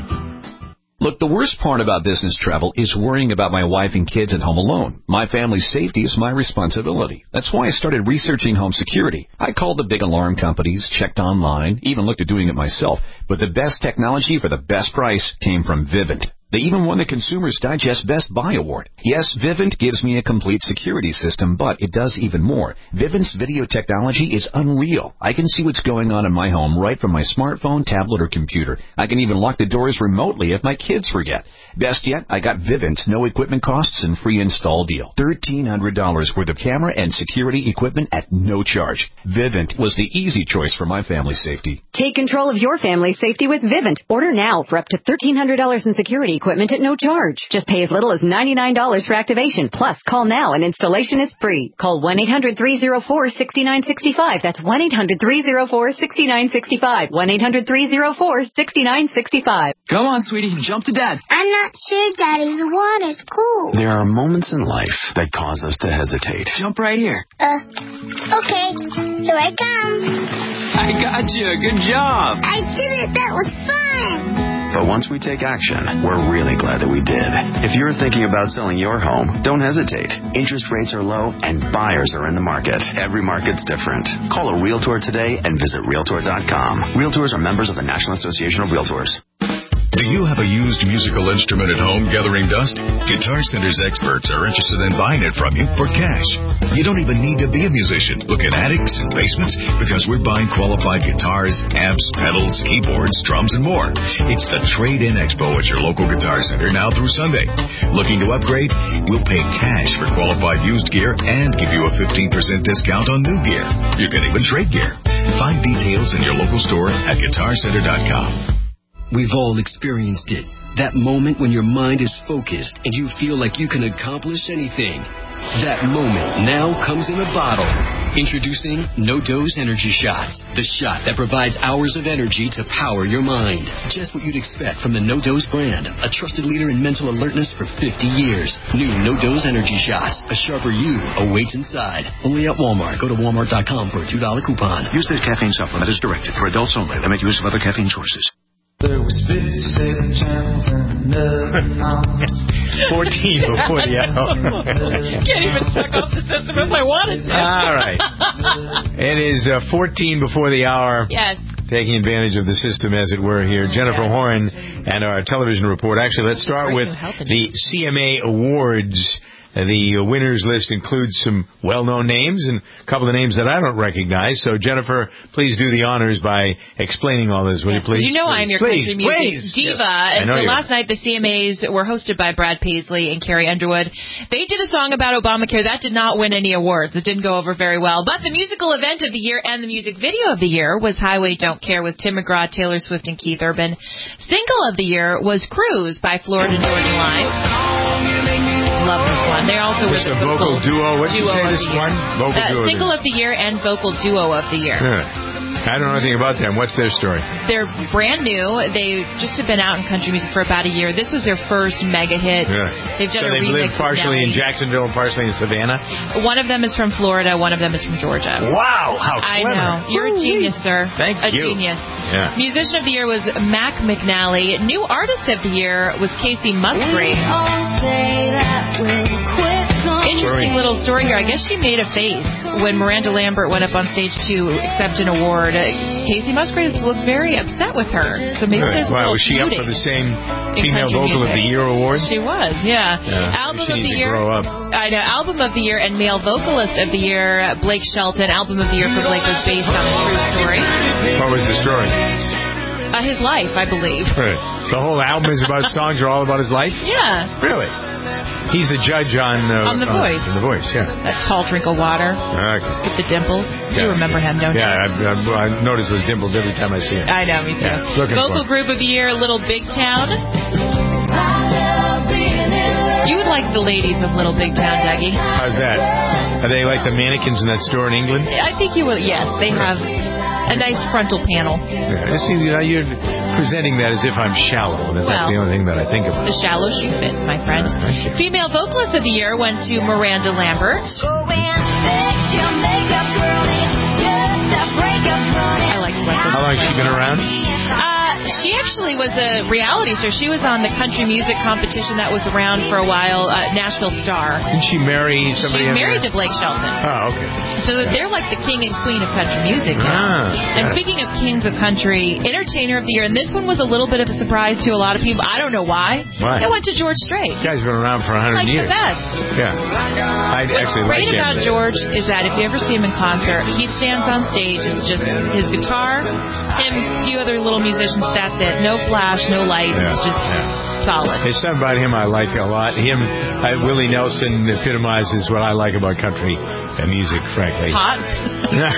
H: Look, the worst part about business travel is worrying about my wife and kids at home alone. My family's safety is my responsibility. That's why I started researching home security. I called the big alarm companies, checked online, even looked at doing it myself. But the best technology for the best price came from Vivint. They even won the Consumer's Digest Best Buy Award. Yes, Vivint gives me a complete security system, but it does even more. Vivint's video technology is unreal. I can see what's going on in my home right from my smartphone, tablet, or computer. I can even lock the doors remotely if my kids forget. Best yet, I got Vivint's no equipment costs and free install deal. thirteen hundred dollars worth of camera and security equipment at no charge. Vivint was the easy choice for my family's safety.
F: Take control of your family's safety with Vivint. Order now for up to thirteen hundred dollars in security equipment at no charge. Just pay as little as ninety-nine dollars for activation. Plus, call now and installation is free. Call one eight hundred three oh four six nine six five. That's one eight hundred three oh four six nine six five. one eight hundred three oh four six nine six five.
U: Come on, sweetie. Jump to Dad.
V: I'm not sure, Daddy. The water's cool.
W: There are moments in life that cause us to hesitate.
U: Jump right here.
V: Uh, okay. Here I come.
U: I got you. Good job.
V: I did it. That was fun.
W: But once we take action, we're really glad that we did. If you're thinking about selling your home, don't hesitate. Interest rates are low and buyers are in the market. Every market's different. Call a Realtor today and visit Realtor dot com. Realtors are members of the National Association of Realtors.
A: Do you have a used musical instrument at home gathering dust? Guitar Center's experts are interested in buying it from you for cash. You don't even need to be a musician. Look at attics and basements because we're buying qualified guitars, amps, pedals, keyboards, drums, and more. It's the Trade-In Expo at your local Guitar Center now through Sunday. Looking to upgrade? We'll pay cash for qualified used gear and give you a fifteen percent discount on new gear. You can even trade gear. Find details in your local store at guitar center dot com.
X: We've all experienced it. That moment when your mind is focused and you feel like you can accomplish anything. That moment now comes in a bottle. Introducing No-Dose Energy Shots, the shot that provides hours of energy to power your mind. Just what you'd expect from the No-Dose brand, a trusted leader in mental alertness for fifty years. New No-Dose Energy Shots, a sharper you awaits inside. Only at Walmart. Go to walmart dot com for a two dollar coupon.
E: Use this caffeine supplement as directed. For adults only. Limit use of other caffeine sources.
R: There was fifty-seven channels and nothing on.
B: fourteen before the hour.
C: Can't even suck off the system if I wanted to.
B: All right. It is uh, fourteen before the hour.
C: Yes.
B: Taking advantage of the system, as it were, here. Jennifer Horan and our television report. Actually, let's start with the C M A Awards. The winners list includes some well-known names and a couple of names that I don't recognize. So, Jennifer, please do the honors by explaining all this, will
C: yes,
B: you please?
C: You know
B: please,
C: I'm your
B: please,
C: country music
B: please.
C: diva.
B: Yes.
C: And so last night, the C M As were hosted by Brad Paisley and Carrie Underwood. They did a song about Obamacare. That did not win any awards. It didn't go over very well. But the musical event of the year and the music video of the year was Highway Don't Care with Tim McGraw, Taylor Swift, and Keith Urban. Single of the year was Cruise by Florida Georgia Line. Love this one. They also were the
B: vocal, vocal duo. What did you say this one? Vocal
C: uh,
B: duo.
C: Single of the year and vocal duo of the year.
B: Yeah. I don't know anything about them. What's their story?
C: They're brand new. They just have been out in country music for about a year. This was their first mega hit.
B: Yeah.
C: They've done
B: so
C: a
B: they've
C: remix
B: lived partially in
C: Nelly.
B: Jacksonville and partially in Savannah?
C: One of them is from Florida. One of them is from Georgia.
B: Wow, how clever.
C: I know. You're a genius, sir.
B: Thank
C: a
B: you.
C: A genius.
B: Yeah.
C: Musician of the year was Mac McNally. New artist of the year was Casey Musgrave. Interesting little story here. I guess she made a face when Miranda Lambert went up on stage to accept an award. Casey Musgraves looked very upset with her. So maybe
B: Good.
C: there's a
B: wow,
C: little
B: was she up
C: feuding
B: for the same
C: in
B: Female
C: country
B: Vocal
C: music.
B: of the Year award?
C: She was, yeah.
B: yeah
C: Album
B: she
C: of
B: needs
C: the
B: to
C: year.
B: grow up.
C: I know. Album of the year and Male Vocalist of the year, Blake Shelton. Album of the year for Blake was based on a true story.
B: What was the story?
C: Uh, his life, I believe.
B: Right. The whole album is about songs are all about his life?
C: Yeah.
B: Really? He's the judge on... Uh,
C: on The Voice.
B: On The Voice, yeah.
C: That tall drink of water.
B: Okay.
C: With the dimples.
B: Yeah.
C: You remember him, don't
B: yeah,
C: you?
B: Yeah, I, I, I notice those dimples every time I see him.
C: I know, me too.
B: Yeah, looking
C: Vocal
B: for
C: group of the year, Little Big Town. You would like the ladies of Little Big Town, Dougie.
B: How's that? Are they like the mannequins in that store in England?
C: I think you will, yes. They have a nice frontal panel.
B: Yeah, see, you know, you're presenting that as if I'm shallow. That
C: well,
B: that's the only thing that I think about.
C: The shallow shoe fit, my friend.
B: Uh,
C: Female vocalist of the year went to Miranda Lambert. I like Sweater.
B: How long has she been around?
C: Uh, she actually was a reality star. She was on the country music competition that was around for a while, uh, Nashville Star.
B: Didn't she marry somebody?
C: She's married to Blake Shelton.
B: Oh, okay.
C: So they're like the king and queen of country music now.
B: Ah,
C: and
B: yeah.
C: speaking of kings of country, entertainer of the year, and this one was a little bit of a surprise to a lot of people. I don't know why.
B: Why?
C: It went to George Strait.
B: The guy's been around for a hundred
C: Like
B: years.
C: the best.
B: Yeah. I
C: What's
B: actually
C: great
B: like him.
C: about George is that if you ever see him in concert, he stands on stage. It's just his guitar, him, a few other little musicians. That's it. No flash, no lights.
B: Yeah.
C: It's just
B: Yeah.
C: solid.
B: There's something about him I like a lot. Him, uh, Willie Nelson epitomizes what I like about country uh, music, frankly.
C: Hot?
B: no,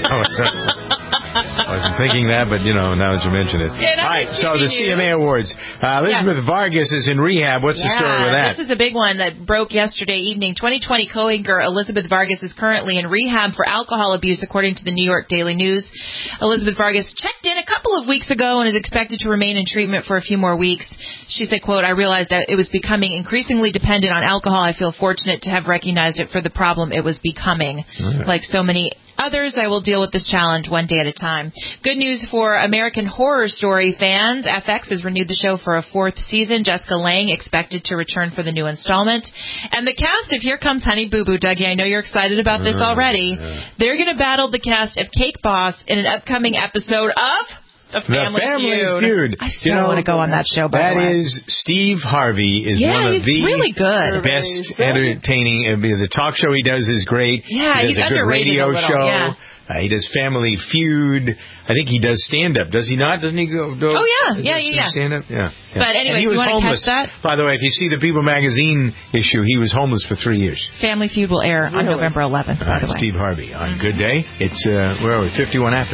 B: I wasn't thinking that, but, you know, now that you mention it.
C: Yeah,
B: All right, so the C M A Awards. Uh, Elizabeth
C: Yeah.
B: Vargas is in rehab. What's
C: yeah,
B: the story with that?
C: This is a big one that broke yesterday evening. twenty twenty co-anchor Elizabeth Vargas is currently in rehab for alcohol abuse, according to the New York Daily News. Elizabeth Vargas checked in a couple of weeks ago and is expected to remain in treatment for a few more weeks. She said, quote, I realized it was becoming increasingly dependent on alcohol. I feel fortunate to have recognized it for the problem it was becoming.
B: Right.
C: Like so many others, I will deal with this challenge one day at a time. Good news for American Horror Story fans. F X has renewed the show for a fourth season. Jessica Lange expected to return for the new installment. And the cast of Here Comes Honey Boo Boo, Dougie, I know you're excited about this already.
B: Yeah.
C: They're going to battle the cast of Cake Boss in an upcoming episode of The Family,
B: the Family
C: Feud.
B: Feud.
C: I so
B: you know,
C: want to go on that show, by
B: That
C: the way.
B: is, Steve Harvey is
C: Yeah,
B: one of
C: he's
B: the
C: really good.
B: best entertaining. uh, The talk show he does is great.
C: Yeah,
B: he does
C: he's
B: a good
C: underrated
B: radio
C: a little,
B: show.
C: yeah.
B: Uh, he does Family Feud. I think he does stand-up. Does he not? Doesn't he go? Do,
C: Oh, yeah. Yeah,
B: does
C: yeah,
B: he
C: yeah.
B: Stand-up? Yeah. yeah.
C: But anyway,
B: and he
C: if you
B: was
C: wanna
B: homeless.
C: catch that-
B: By the way, if you see the People magazine issue, he was homeless for three years.
C: Family Feud will air on November eleventh,
B: All
C: by
B: right,
C: the way.
B: Steve Harvey on Good Day. It's, uh, where are we? fifty-one after.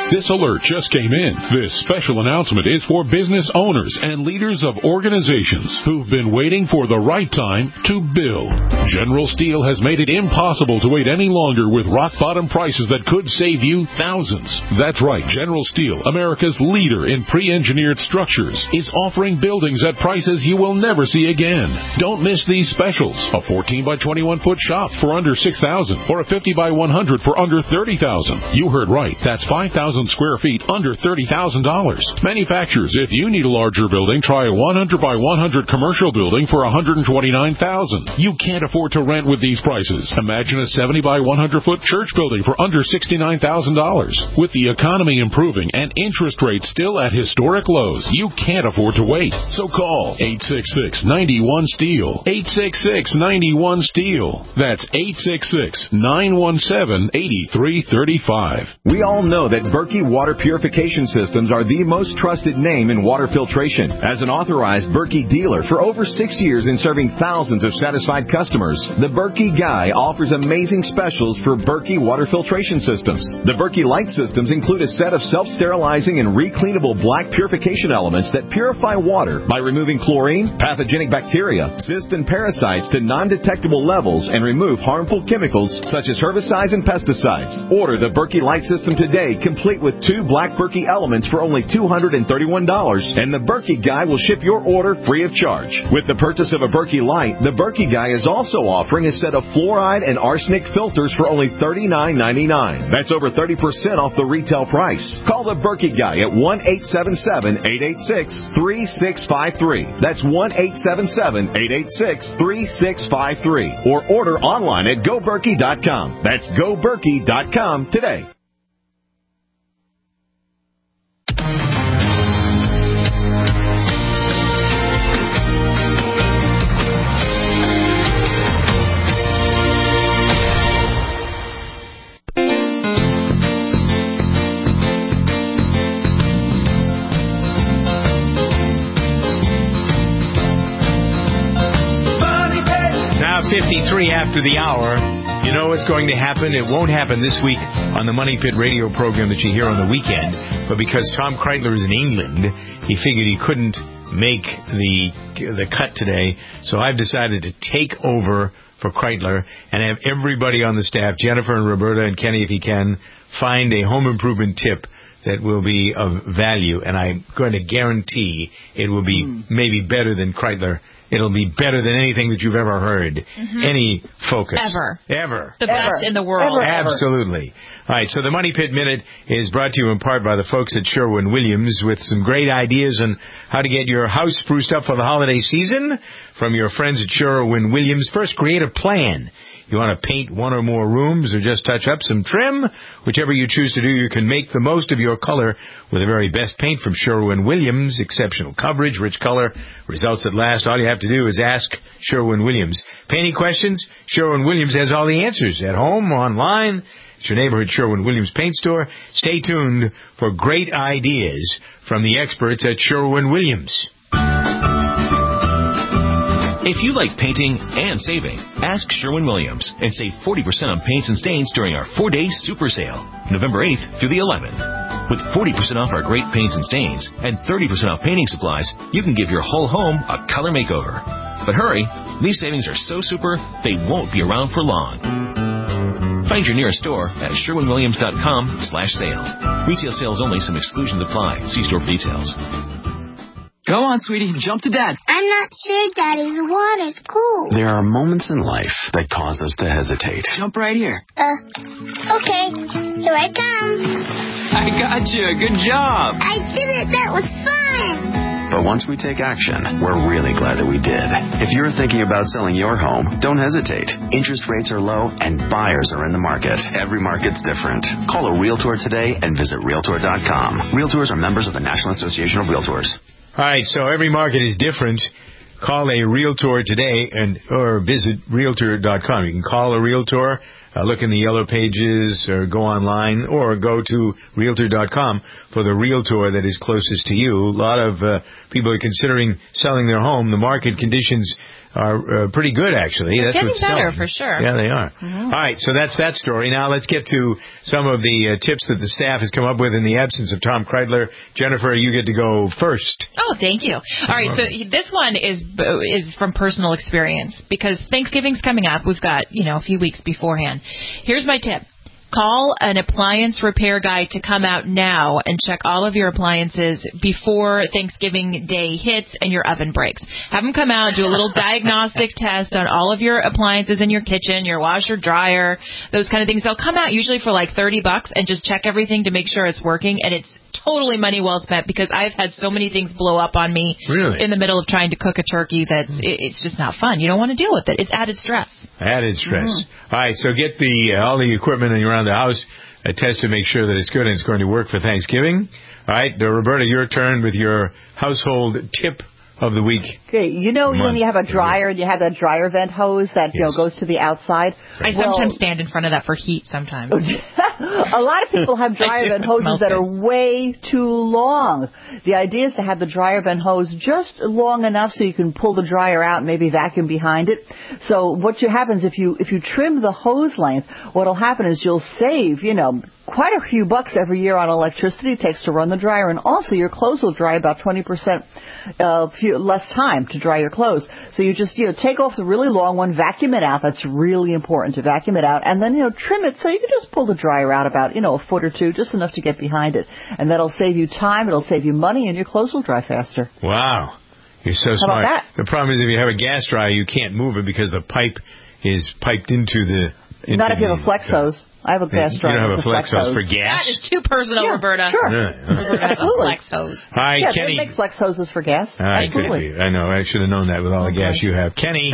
O: This alert just came in. This special announcement is for business owners and leaders of organizations who've been waiting for the right time to build. General Steel has made it impossible to wait any longer with rock-bottom prices that could save you thousands. That's right. General Steel, America's leader in pre-engineered structures, is offering buildings at prices you will never see again. Don't miss these specials. A fourteen by twenty-one foot shop for under six thousand dollars or a fifty by one hundred for under thirty thousand dollars. You heard right. That's five thousand square feet under thirty thousand dollars. Manufacturers, if you need a larger building, try a one hundred by one hundred commercial building for one hundred twenty-nine thousand dollars. You can't afford to rent with these prices. Imagine a seventy by one hundred foot church building for under sixty-nine thousand dollars. With the economy improving and interest rates still at historic lows, you can't afford to wait. So call eight six six, nine one, STEEL. eight six six, nine one, STEEL. That's eight six six, nine one seven, eight three three five.
P: We all know that Berkey Water Purification Systems are the most trusted name in water filtration. As an authorized Berkey dealer for over six years in serving thousands of satisfied customers, the Berkey Guy offers amazing specials for Berkey Water Filtration Systems. The Berkey Light Systems include a set of self-sterilizing and recleanable black purification elements that purify water by removing chlorine, pathogenic bacteria, cysts, and parasites to non-detectable levels and remove harmful chemicals such as herbicides and pesticides. Order the Berkey Light System today, complete with two black Berkey elements for only two hundred thirty-one dollars, and the Berkey Guy will ship your order free of charge. With the purchase of a Berkey Light, the Berkey Guy is also offering a set of fluoride and arsenic filters for only thirty-nine ninety-nine. That's over thirty percent off the retail price. Call the Berkey Guy at one eight seven seven, eight eight six, three six five three. That's one eight seven seven, eight eight six, three six five three. Or order online at go berkey dot com. That's go berkey dot com today.
B: fifty-three after the hour. You know what's going to happen? It won't happen this week on the Money Pit radio program that you hear on the weekend, but because Tom Kreitler is in England, he figured he couldn't make the the cut today, so I've decided to take over for Kreitler and have everybody on the staff, Jennifer and Roberta and Kenny if he can, find a home improvement tip that will be of value, and I'm going to guarantee it will be mm. maybe better than Kreitler. It'll be better than anything that you've ever heard. Mm-hmm. Any focus.
C: Ever.
B: Ever.
C: The
B: ever.
C: best in the world.
B: Ever, Absolutely. All right, so the Money Pit Minute is brought to you in part by the folks at Sherwin-Williams with some great ideas on how to get your house spruced up for the holiday season from your friends at Sherwin-Williams. First, create a plan. You want to paint one or more rooms or just touch up some trim? Whichever you choose to do, you can make the most of your color with the very best paint from Sherwin-Williams. Exceptional coverage, rich color, results that last. All you have to do is ask Sherwin-Williams. Painting questions? Sherwin-Williams has all the answers at home, online. It's your neighborhood Sherwin-Williams paint store. Stay tuned for great ideas from the experts at Sherwin-Williams.
T: If you like painting and saving, ask Sherwin-Williams and save forty percent on paints and stains during our four-day super sale, November eighth through the eleventh. With forty percent off our great paints and stains and thirty percent off painting supplies, you can give your whole home a color makeover. But hurry, these savings are so super, they won't be around for long. Find your nearest store at sherwin williams dot com slash sale. Retail sales only. Some exclusions apply. See store for details.
U: Go on, sweetie. Jump to Dad.
V: I'm not sure, Daddy. The water's cool.
W: There are moments in life that cause us to hesitate.
U: Jump right here.
V: Uh, okay. Here I come.
U: I got you. Good job.
V: I did it. That was fun.
W: But once we take action, we're really glad that we did. If you're thinking about selling your home, don't hesitate. Interest rates are low and buyers are in the market. Every market's different. Call a Realtor today and visit realtor dot com. Realtors are members of the National Association of Realtors.
B: All right, so every market is different. Call a Realtor today and or visit realtor dot com. You can call a Realtor, uh, look in the yellow pages, or go online, or go to realtor dot com for the Realtor that is closest to you. A lot of uh, people are considering selling their home. The market conditions are uh, pretty good, actually.
C: They're
B: that's
C: getting
B: what's
C: better,
B: selling.
C: for sure.
B: Yeah, they are.
C: Mm-hmm.
B: All right, so that's that story. Now let's get to some of the uh, tips that the staff has come up with in the absence of Tom Kreidler. Jennifer, you get to go first.
C: Oh, thank you. All right, so this one is is from personal experience because Thanksgiving's coming up. We've got, you know, a few weeks beforehand. Here's my tip. Call an appliance repair guy to come out now and check all of your appliances before Thanksgiving Day hits and your oven breaks. Have them come out, do a little diagnostic test on all of your appliances in your kitchen, your washer, dryer, those kind of things. They'll come out usually for like thirty bucks and just check everything to make sure it's working, and it's totally money well spent because I've had so many things blow up on me
B: really?
C: in the middle of trying to cook a turkey that it's just not fun. You don't want to deal with it. It's added stress.
B: Added stress.
C: Mm-hmm.
B: All right, so get the uh, all the equipment around the house, a test to make sure that it's good and it's going to work for Thanksgiving. All right, uh, Roberta, your turn with your household tip of the week.
D: Okay, you know when you have a dryer and you have that dryer vent hose that, you know, goes to the outside?
C: I
D: well,
C: sometimes stand in front of that for heat sometimes.
D: A lot of people have dryer vent hoses that are way too long. The idea is to have the dryer vent hose just long enough so you can pull the dryer out and maybe vacuum behind it. So what happens if you if you trim the hose length, what'll happen is you'll save, you know, quite a few bucks every year on electricity it takes to run the dryer, and also your clothes will dry about twenty percent uh, few, less time to dry your clothes. So you just, you know, take off the really long one, vacuum it out. That's really important to vacuum it out, and then, you know, trim it so you can just pull the dryer out about, you know, a foot or two, just enough to get behind it. And that'll save you time, it'll save you money, and your clothes will dry faster.
B: Wow. You're so
D: How
B: smart.
D: about that?
B: The problem is if you have a gas dryer, you can't move it because the pipe is piped into the... Into
D: Not if you have a
B: the,
D: flex
B: uh,
D: hose. I have a gas
B: You
D: dryer.
B: don't have a
D: with
B: flex hose for gas?
C: That is too personal,
D: Yeah,
C: Roberta.
D: sure.
B: Yeah.
C: Roberta has a
D: Absolutely.
C: flex hose.
B: All right,
D: yeah,
B: Kenny.
D: they make flex hoses for gas.
B: All right, good for
D: Absolutely.
B: you. I know. I should have known that with all the gas you have. Kenny,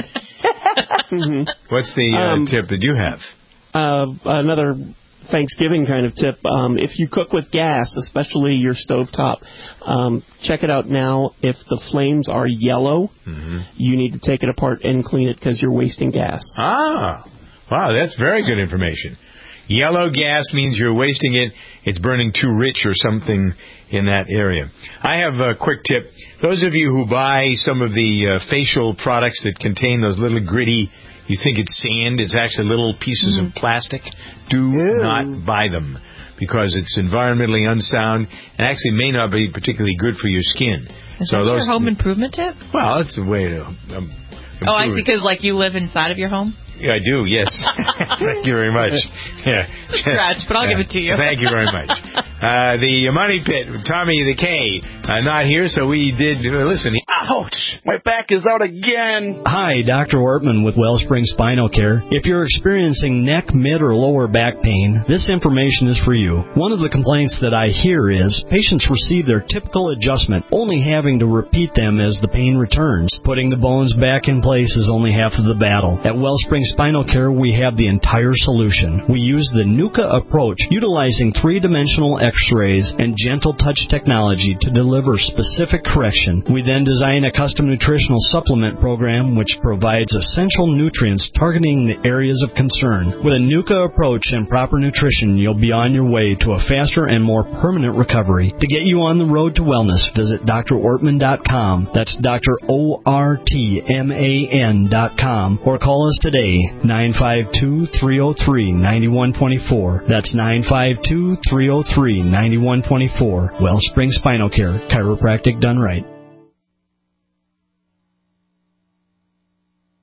B: what's the uh,
G: Um,
B: tip that you have?
G: Uh, another Thanksgiving kind of tip. Um, if you cook with gas, especially your stovetop, um, check it out now. If the flames are yellow,
B: mm-hmm.
G: you need to take it apart and clean it because you're wasting gas.
B: Ah, wow, that's very good information. Yellow gas means you're wasting it. It's burning too rich or something in that area. I have a quick tip. Those of you who buy some of the uh, facial products that contain those little gritty, you think it's sand, it's actually little pieces mm-hmm. of plastic, do Ew. not buy them because it's environmentally unsound and actually may not be particularly good for your skin.
C: Is
B: so
C: that
B: those,
C: your home improvement tip?
B: Well, it's a way to... Um,
C: oh, I see, because like you live inside of your home?
B: Yeah, I do, yes. Thank you very much. Yeah.
C: Scratch, but I'll give it to you.
B: Thank you very much. Uh, the Money Pit, Tommy the K, uh, not here, so we did, uh, listen.
I: Ouch! My back is out again.
J: Hi, Doctor Ortman with Wellspring Spinal Care. If you're experiencing neck, mid, or lower back pain, this information is for you. One of the complaints that I hear is patients receive their typical adjustment, only having to repeat them as the pain returns. Putting the bones back in place is only half of the battle. At Wellspring Spinal Care, we have the entire solution. We use the NUCA approach, utilizing three-dimensional X-rays and gentle touch technology to deliver specific correction. We then design a custom nutritional supplement program which provides essential nutrients targeting the areas of concern. With a NUCA approach and proper nutrition, you'll be on your way to a faster and more permanent recovery. To get you on the road to wellness, visit D R ortman dot com. That's Doctor O R T M A N dot com. Or call us today, nine five two, three oh three, nine one two four. That's nine five two, three oh three, nine one two four. Wellspring Spinal Care, chiropractic done right.